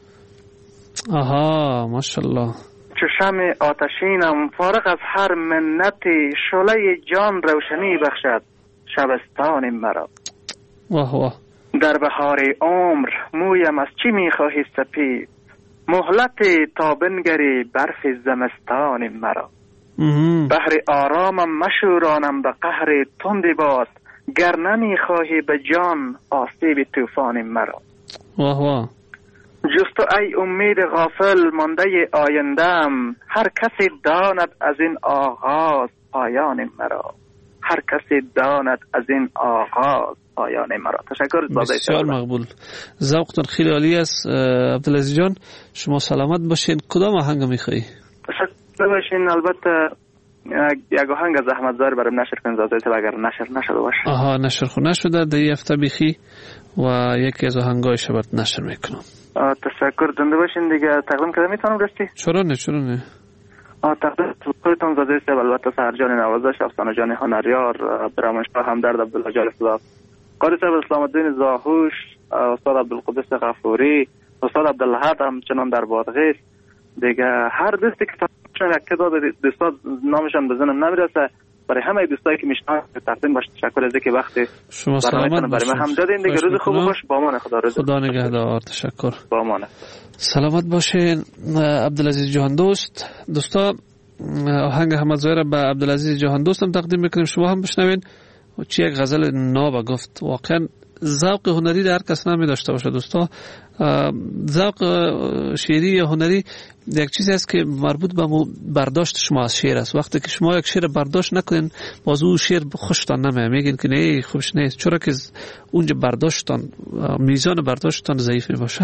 آها ماشاءالله. چو شمع آتشینم فارغ از هر منتی، شعله جان روشنی بخشد شبستان مرا. واه واه. در بهار عمر مویم از چی میخواهی سپید، مهلت تا بنگری برف زمستان مرا. بحر آرامم مشورانم به قهر تندی باد، گر نمیخواهی به جان آسیب طوفان مرا. واه واه. جست ای امید غافل مانده آیندم، هر کسی داند از این آغاز پایان مرا. هر کسی داند از این آغاز پایان مرا. تشکر. بسیار مقبول. ذوقتون خیلی عالی است عبدالعزیز جان. شما سلامت باشین. کدام آهنگ میخوایی؟ تشکر باشین. البته یک آهنگ از احمد زاهر برام نشر کن زاده اگر نشر نشده باشه. آها نشر خو نشده در این هفته بیخی و یکی از آهنگایش برات نشر میکنم. تشکر. زنده باشین دیگه. تقدیم کده میتونم رستی؟ چرا نه چرا نه. تقدیم خودتون زاده سه البته سهر جان نوازش، افسانه جان هنریار، برامشاه همدرد عبدالله جان صدا، قاری صاحب اسلام الدین زاهوش، استاد عبدالقدس غفوری، استاد عبدالحق همچنان در بادغیس دیگه. هر دوستی که یک تعداد دوستان نامشان به ذهنم نمیرسه، برای همه دوستایی که میشناسن تقدیم باشه. تشکر از اینکه وقتی شما سلامت برای من هم دادین دیگه. روز خوب باش. با امان خدا. روز خدا نگهدار. تشکر. با امان. سلامت باشین عبدالعزیز جهان دوست. دوستا آهنگ احمد زاهر به عبدالعزیز جهان دوستم تقدیم میکنیم، شما هم بشنوین. چی یک غزل ناب گفت. واقعا ذوق هنری در هر کس نمی داشته باشه دوستا. ذوق شعری یا هنری یک چیزی است که مربوط به برداشت شما از شعر است. وقتی که شما یک شعر برداشت نکنین باز اون شعر خوشتان نمیاد، میگین که نه خوش نیست، چرا که اونجا برداشتان میزان برداشتان ضعیف باشه.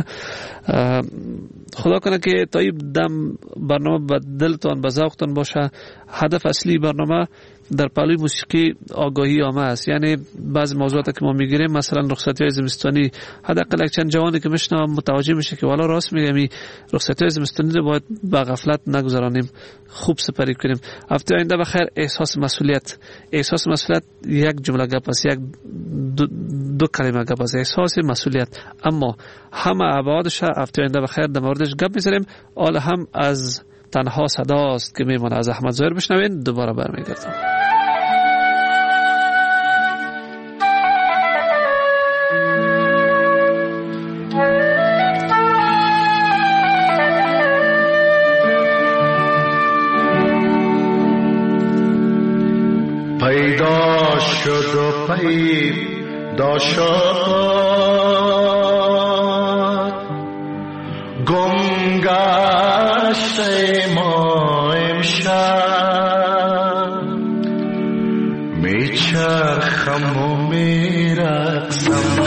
خدا کنه که تا این دم برنامه به دلتان به ذوقتان باشه. هدف اصلی برنامه در پهلوی موسیقی آگاهی عامه است، یعنی بعضی موضوعاتی که ما میگیریم مثلا رخصتی‌های زمستانی، حداقل یک چند جوانی که میشنم متوجه میشه که والا راست میگم این رخصتی‌های زمستانی رو باید به غفلت نگذرانیم، خوب سپری کنیم. هفته آینده بخیر. احساس مسئولیت. احساس مسئولیت یک جمله گپ است، یک دو, دو کلمه گپ است، احساس مسئولیت. اما همه ابعادش هفته آینده بخیر در موردش گپ میزنیم. حالا هم از تنها صداست که میمونه از احمد زاهر بشنوین. دوباره برمیگردم. پیدا شد و پیدا شد گم گشت ما امشب میچرخم و میرقصم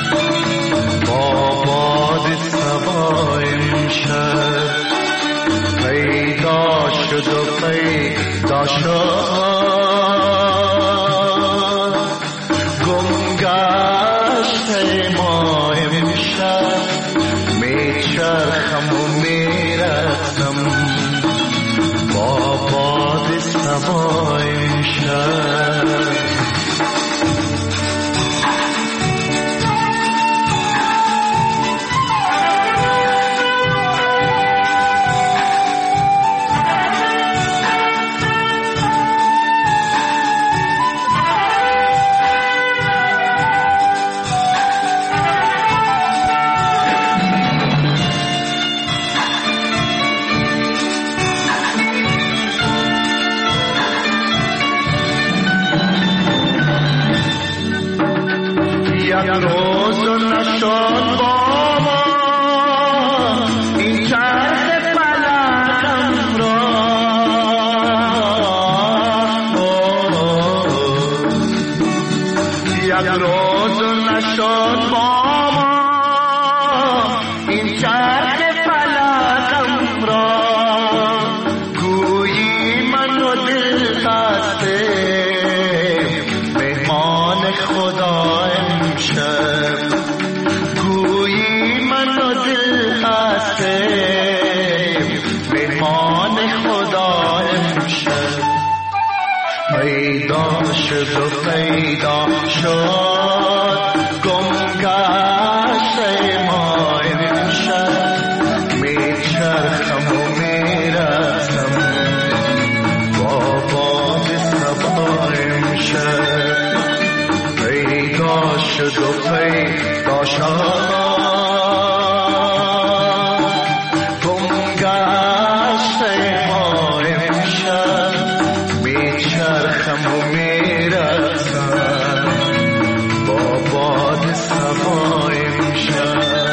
با باد صبا امشب پیدا شد و پیدا شد گم گشت ما امشب میچرخم و میرقصم با باد صبا امشب یک روز نشد با ما این چرخ فلکم را یک روز نشد با ما این چرخ فلکم را گویی من و دل خسته مهمان خدا گویی من و دل هستیم مهمان خدا امشب پیدا شد و پیدا شد گم گشت ما امشب میچرخم و میرقصم با باد صبا امشب پیدا شد و پیدا شد گم گشت ما امشب میچرخم و میرقصم با باد صبا امشب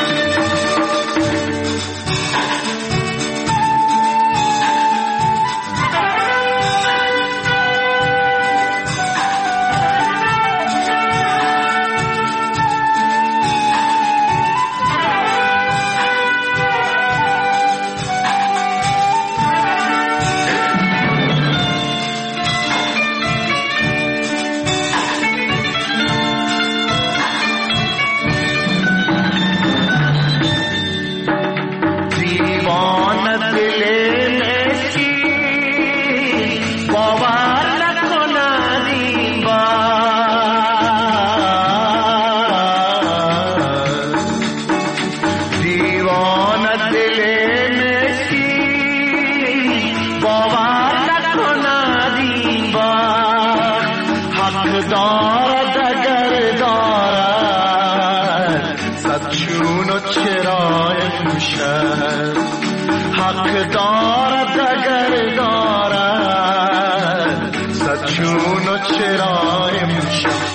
حق دارد اگر دارد صد چون و چرا امشب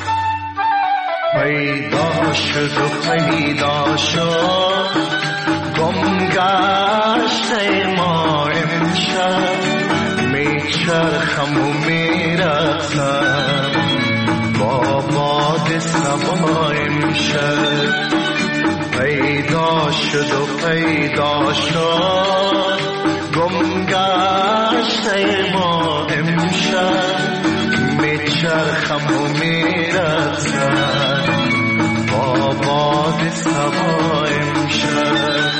پیدا شد و پیدا شد گم گشت ما امشب میچرخم و میرقصم با باد صبا امشب پیدا شد و پیدا شد گم گشت ما امشب میچرخم و میرقصم با باد صبا امشب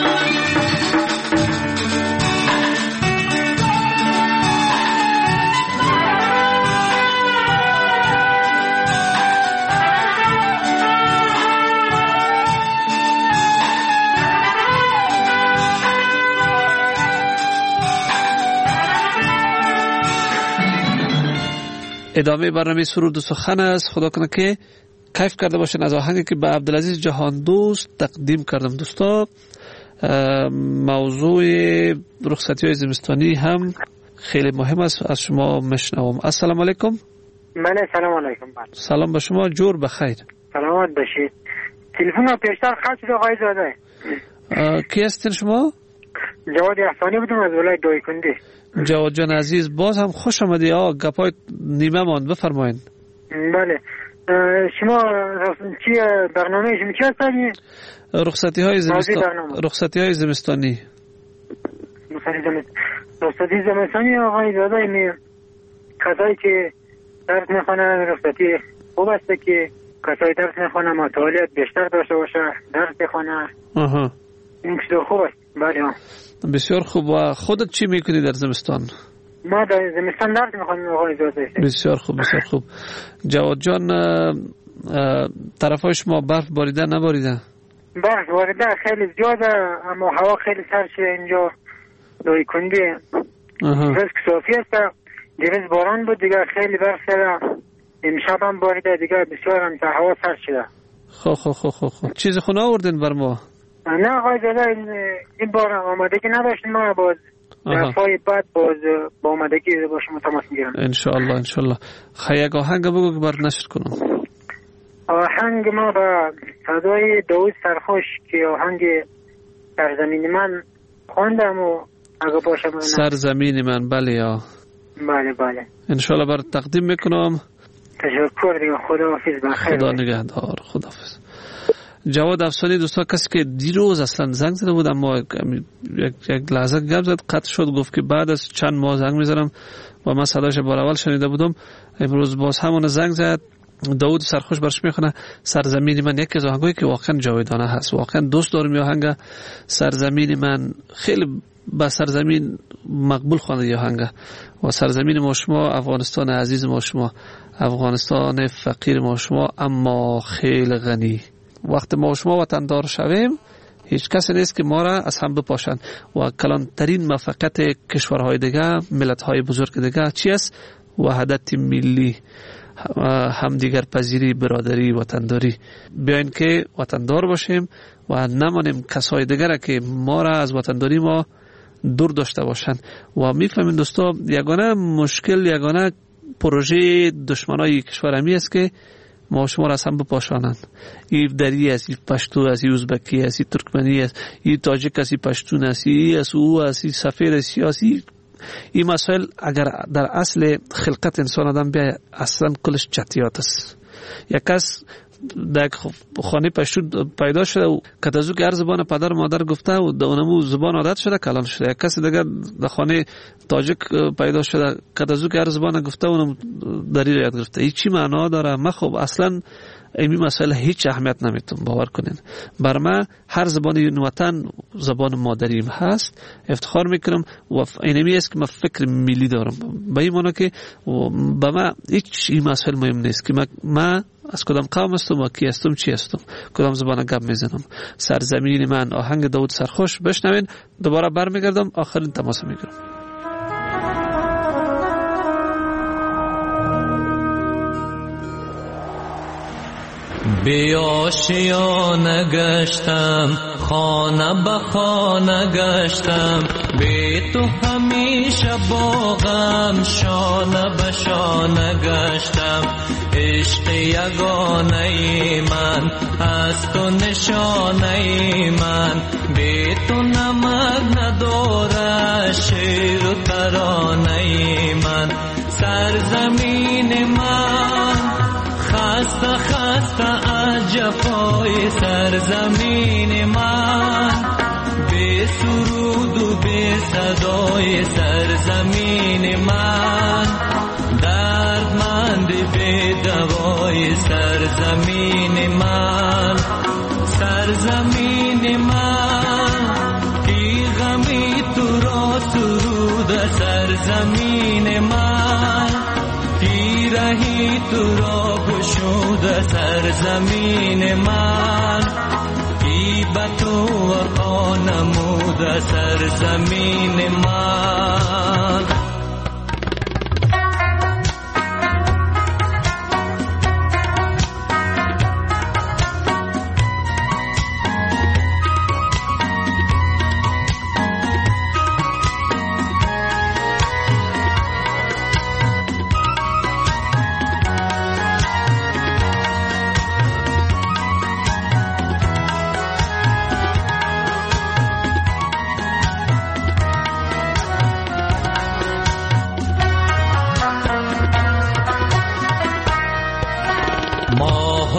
ادامه برنامه سرود و سخن است. خدا کنه که کیف کرده باشین از آهنگی که به عبدالعزیز جهان دوست تقدیم کردم. دوستا موضوع رخصتی های زمستانی هم خیلی مهم است، از شما مشنوم. السلام علیکم. بله سلام علیکم. سلام به شما، جور بخیر. سلامت باشید. تلفن ها پیشتر خط شده آقای زاده. کی هستین شما؟ جواد احسانی بودم از ولایت دایکنده. جواد جان عزیز، باز هم خوش آمدی. آقا گپای نیمه ماند، بفرمایید. بله شما چی برنامه شما چی هستید؟ رخصتی های زمستانی. رخصتی های زمستانی. رخصتی زمستانی آقای زاده می کسایی که درس میخوانن رخصتی خوب است که کسایی درس میخوانن مطالعات بیشتر داشته باشه، درس بخونه. آها. این چیز خوب است. بله. بسیار خوب. و خودت چی میکنی در زمستان؟ ما در زمستان درس میخوانیم آقای زاده. بسیار خوب بسیار خوب. جواد جان طرفای شما برف باریده نباریده؟ برف باریده خیلی زیاده، اما هوا خیلی سرد شده اینجا دایکنده. روز که صافی است، دیروز باران بود دیگه خیلی برف شده، امشب هم باریده دیگه بسیار هم هوا سرد شده. خب خب خب خب خب چیز خونه آوردین بر ما؟ نه آقای زاده این بار آمادگی نداشتیم، ما باز دفعه بعد باز با آمادگی با شما تماس میگیرم انشاءالله انشاءالله. خیلی آهنگ بگو که بر نشر کنم. آهنگ ما با صدای داود سرخوش که آهنگ سرزمین من خواندم و اگه باشه سرزمین من. بله یا بله بله انشاءالله بر تقدیم میکنم. تشکر دیگه. خداحافظ. بخیر. خدا نگهدار. خداحافظ. جواد افسانی دوستا، کسی که دیروز اصلا زنگ زده بود اما یک, یک لحظه گپ زد قطع شد، گفت که بعد از چند ماه زنگ میزنم و من صداش بار اول شنیده بودم، امروز باز همون زنگ زد. داود سرخوش برش میخونه سرزمین من، یکی از آهنگایی که واقعا جاودانه هست، واقعا دوست دارم این آهنگ سرزمین من. خیلی با سرزمین مقبول خوانده این آهنگ. و سرزمین ما شما، افغانستان عزیز ما شما، افغانستان فقیر ما شما اما خیلی غنی. وقت ما شما وطندار شویم هیچ کسی نیست که ما را از هم بپاشن. و کلانترین موفقیت کشورهای دیگه، ملت‌های بزرگ دیگه چی است؟ وحدت ملی، همدیگر پذیری، برادری، وطنداری. بیاین که وطندار باشیم و نمانیم کسای دیگر که ما را از وطنداری ما دور داشته باشن. و میفهمین دوستا، یگانه مشکل، یگانه پروژه دشمنای کشور همی است که ما شما را از هم بپاشانند. این دری است، این پشتو است، این ازبکی است، این ترکمنی است، این تاجیک است، این پشتون است، این است، او است، این سفیر سیاسی. این مسائل اگر در اصل خلقت انسان آدم بیا اصلا کلش چتیات است. یک کس در خانه پشتون پیدا شده و کتازو که هر زبان پدر مادر گفته و در اونمو زبان عادت شده کلان شده. یک کس دیگر در خانه تاجیک پیدا شده کتازو که هر زبان گفته و اونمو دری را یاد گرفته. این چی معنا داره؟ من خب اصلا این مسئله هیچ اهمیت نمیتونم، باور کنین. بر من هر زبان این وطن زبان مادریم هست، افتخار میکنم و اینمی است که من فکر ملی دارم. به این معنی که به من هیچ این مسئله مهم نیست که من از کدام قوم هستم و کی هستم، چی هستم، کدام زبان گپ میزنم. سرزمین من، آهنگ داود سرخوش بشنوین. دوباره برمیگردم آخرین تماس میگیرم. بی آشیانه گشتم، خانه به خانه گشتم، بی تو همیشه با غم شانه به شانه گشتم. عشق یگانه من از تو نشانه من، بی تو نمک نداره شعر و ترانه من. سرزمین من خسته خسته از جفای سرزمین من، بی سرود و بی صدای سرزمین من، دردمند بی دوای سرزمین من. سرزمین من کی غمی تو را سرود سرزمین من، کی رهی تو را گشود سرزمین من، کی به تو ورقا نمود سرزمین من.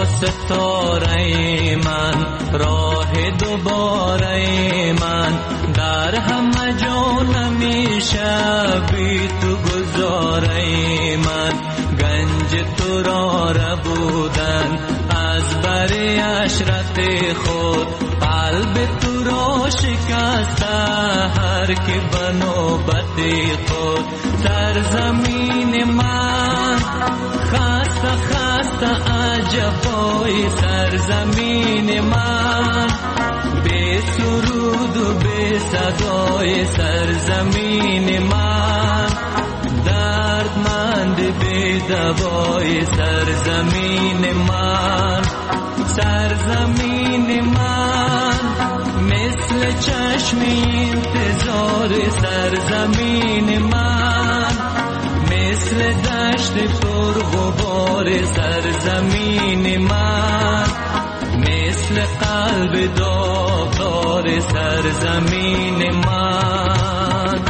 و ستاره من، راه دوباره من، در همه جا نمیشه بی تو گذاره من. گنج تو را ربودن از بری عشرت خود، قلب تو را شکسته هر که بنوبت خود. سرزمین من خسته خسته عجبای سرزمین من، بی سرود و بی صدای سرزمین من، دردمند بی دوای سرزمین من. سرزمین من مثل چشم انتظار سرزمین من، مثل دشت پر غبار سرزمین من، مثل قلب داغدار سرزمین من.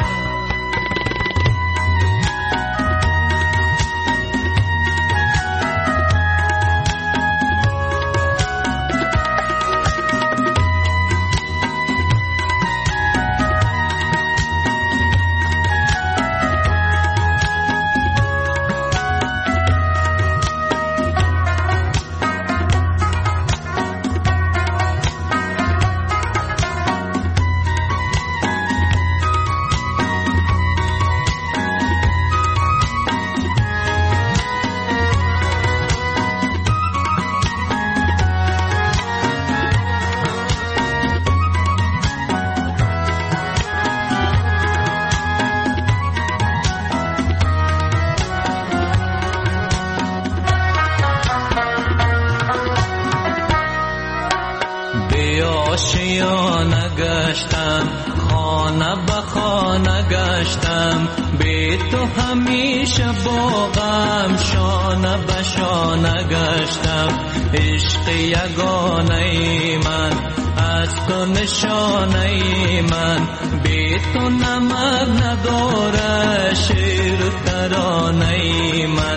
آشیانه گشتم، خانه به خانه گشتم، بی تو همیشه با غم شانه به شانه گشتم. عشق یگانه من از تو نشانه من، بی تو نمک نداره شعر و ترانه من.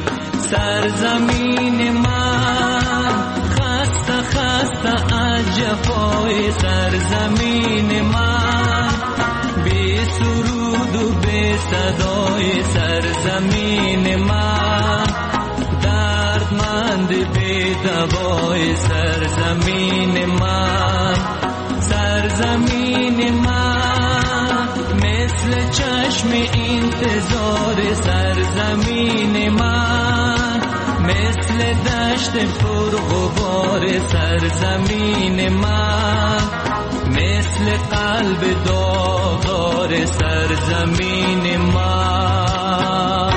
سرزمین من خسته خسته عجفای سرزمین من، بی سرود و بی صدای سرزمین من، دردمند بی دوای سرزمین من. سرزمین من مثل چشم انتظار سرزمین من، مثل دشت پر غبار سرزمین من، مثل قلب داغدار سرزمین من.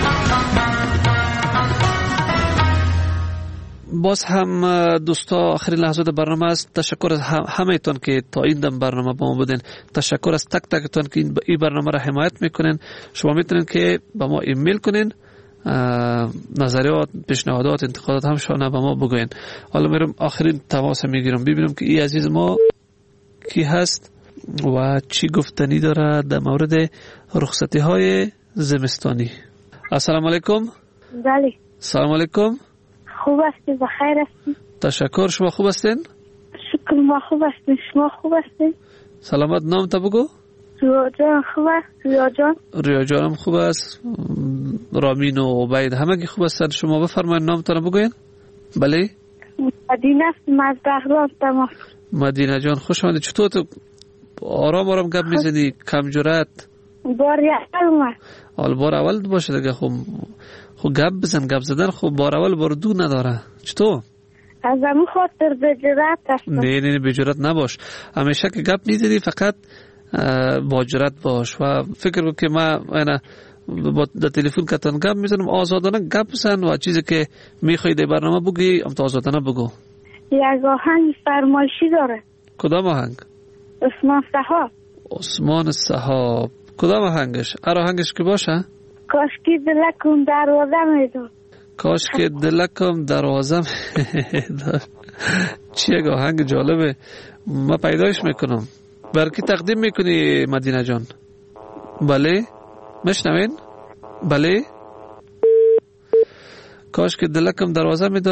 باز هم دوستا آخرین لحظات برنامه است. تشکر از همه تان که تا این دم برنامه با ما بودین. تشکر از تک تک تان که این برنامه را حمایت میکنین. شما میتونین که با ما ایمیل کنین، نظریات، پیشنهادات، انتقادات هم شانه با ما بگوین. حالا میرم آخرین تماس میگیرم ببینم که این عزیز ما کی هست و چی گفتنی داره در مورد رخصتی های زمستانی. السلام علیکم. بله. سلام علیکم. خوب هستی؟ بخیر هستی؟ تشکر. شما خوب هستین؟ شکر ما خوب هستیم. شما خوب هستین؟ سلامت. نام تا بگو. ریا جان خوب است؟ ریا جان؟ ریا جانم خوب است. رامین و عبید همگی خوب هستن. شما بفرمایید نامتون بگوین. بله. مدینه است از بغداد. تمام. مدینه جان خوش آمدید. چطور تو آرام آرام گپ میزنی؟ کم جرأت؟ بار اول اومد. حال بار اول باشه دیگه. خب خب گپ بزن. گپ زدن خب بار اول بار دو نداره. چطور؟ از همون خاطر به جرأت هستم. نه نه به جرأت نباش. همیشه که گپ میزنی فقط با جرأت باش و فکر کن که ما انا با در تلفن کتن گپ میزنم. آزادانه گپ بزن و چیزی که میخوای در برنامه بگی ام تو آزادانه بگو. یک آهنگ فرمایشی داره. کدام آهنگ؟ عثمان سحاب. عثمان سحاب. کدام آهنگش؟ هر آهنگش که باشه؟ کاش که دلکم دروازه میداد. کاش که دلکم دروازه میداد. چیه که آهنگ جالبه. ما پیدایش میکنم. برکی تقدیم میکنی مدینه جان؟ بله؟ مشنوین؟ بله؟ کاش که دلکم دروازه می داشت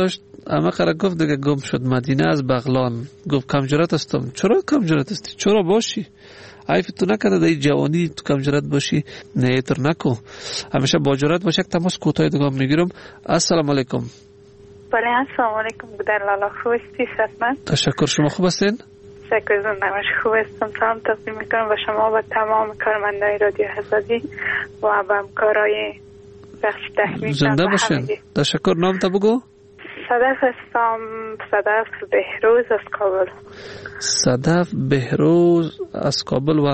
اما قرار گفت دیگه گم شد مدینه از بغلان. گفت کم جرأت هستم. چرا کم جرأت هستی؟ چرا باشی؟ عیف تو نکرده در جوانی تو کم جرأت باشی؟ نه تر نکو. همیشه با جرأت باشه. تماس کوتاه دیگه میگیرم. السلام علیکم. بله السلام علیکم. در لالا خوب هستی سلام؟ تشکر. شما خوب هستین؟ تشکر زنده خوب هستم. سلام تقدیم میکنم به شما و تمام کارمندای رادیو آزادی و به همکارای بخش تکنیک. زنده باشین. تشکر. نام تا بگو. صدف هستم. صدف بهروز از کابل. صدف بهروز از کابل. و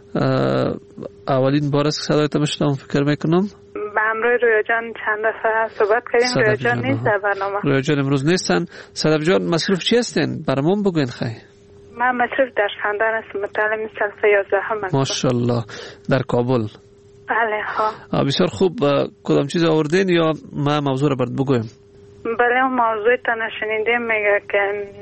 اولین بار است که صدایت میشنم فکر میکنم. با همراه رویا جان چند دفعه صحبت کردیم. رویا جان نیست در برنامه. رویا جان امروز نیستن. صدف جان مصروف چی هستین؟ برامون بگوین خیلی. من مصروف در خواندن هستم. متعلم صنف یازدهم هستم. ماشاءالله. در کابل. بله ها. بسیار خوب. کدام چیز آوردین یا ما موضوع را برات بگویم؟ بله موضوع تا نشنیدیم میگه که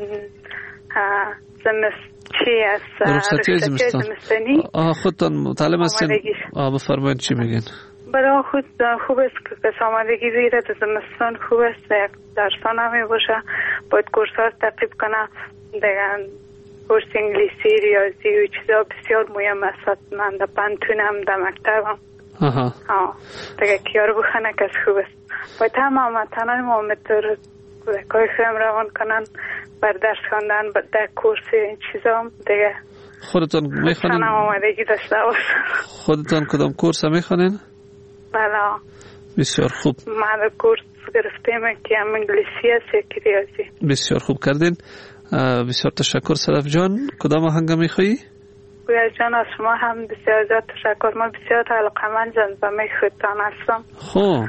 زمست چی است؟ رخصتی زمستانی. آه خودتان متعلم هستین؟ آه بفرمایید چی میگین؟ برای خود خوب است که پس آمادگی بیره در زمستان خوب است. درسان همی باشه. باید کورس ها تقریب کنه. دیگه کورس انگلیسی ریاضی و چیزا بسیار مهم است. من در پانتونم در مکتبم. آها. آه دیگه کیار بخونه که خوب است. باید هم آمدتانان مومتر کودکای خیم روان کنن بر درس خواندن در کورس این چیزا هم دیگه خودتان میخوانین؟ خانم آمدگی داشته باشه. خودتان کدام کورس هم میخوانین؟ بله. بسیار خوب. من کورس گرفتیم که هم انگلیسی است یک ریاضی. بسیار خوب کردین. بسیار تشکر صدف جان. کدام آهنگ میخوایی؟ گویا جان از شما هم بسیار زیاد تشکر. من بسیار علاقه‌مند جذبه میخوادتان هستم. خوب.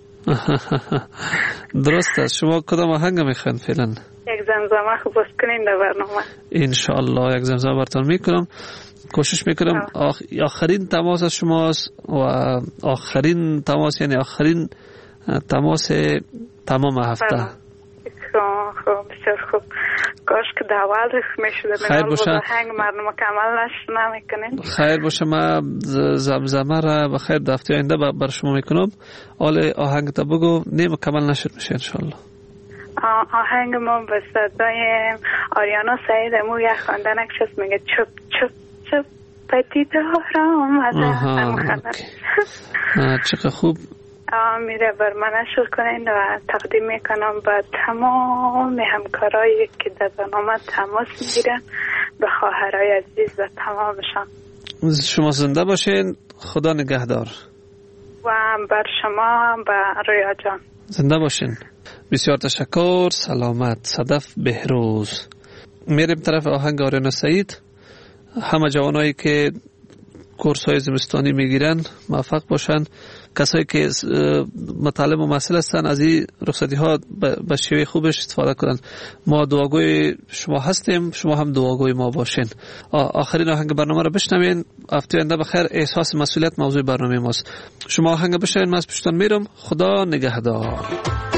درست است. شما کدام آهنگ میخواین فعلا؟ یک زمزمه خوب باز کنین در برنامه. انشاءالله یک زمزمه براتون میکنم. کوشش میکنم. آخ... آخرین تماس از شماست و آخرین تماس یعنی آخرین تماس تمام هفته. خوب بسیار خوب. کاش که دعوال میشده. خیر باشه. آهنگ مردم مکمل نشد نمیکنین. خیر باشه. ما زمزمه را بخیر دفعه آینده بر شما میکنم. حال آهنگ تا بگو نیم کمل نشد میشه انشالله. آهنگ ما به صدای آریانا سعید امو یک خواندنک شست میگه چپ چپ چپ پتی دارم از چقدر خوب. میره بر من نشر کنین و تقدیم میکنم به تمام همکارایی که در برنامه تماس میگیرن به خواهرای عزیز و تمامشان. شما زنده باشین. خدا نگهدار. و بر شما به رویا جان زنده باشین. بسیار تشکر. سلامت. صدف بهروز. میریم طرف آهنگ آریانا سعید. همه جوانایی که کورس های زمستانی میگیرن موفق باشن. کسایی که مطالب و مسئله هستن از این رخصتی ها به شیوه خوبش استفاده کنن. ما دعاگوی شما هستیم. شما هم دعاگوی ما باشین. آخرین آهنگ برنامه رو بشنوین. هفته آینده بخیر. احساس مسئولیت موضوع برنامه ماست. شما آهنگ بشنوین. من از پشتون میرم. خدا نگهدار.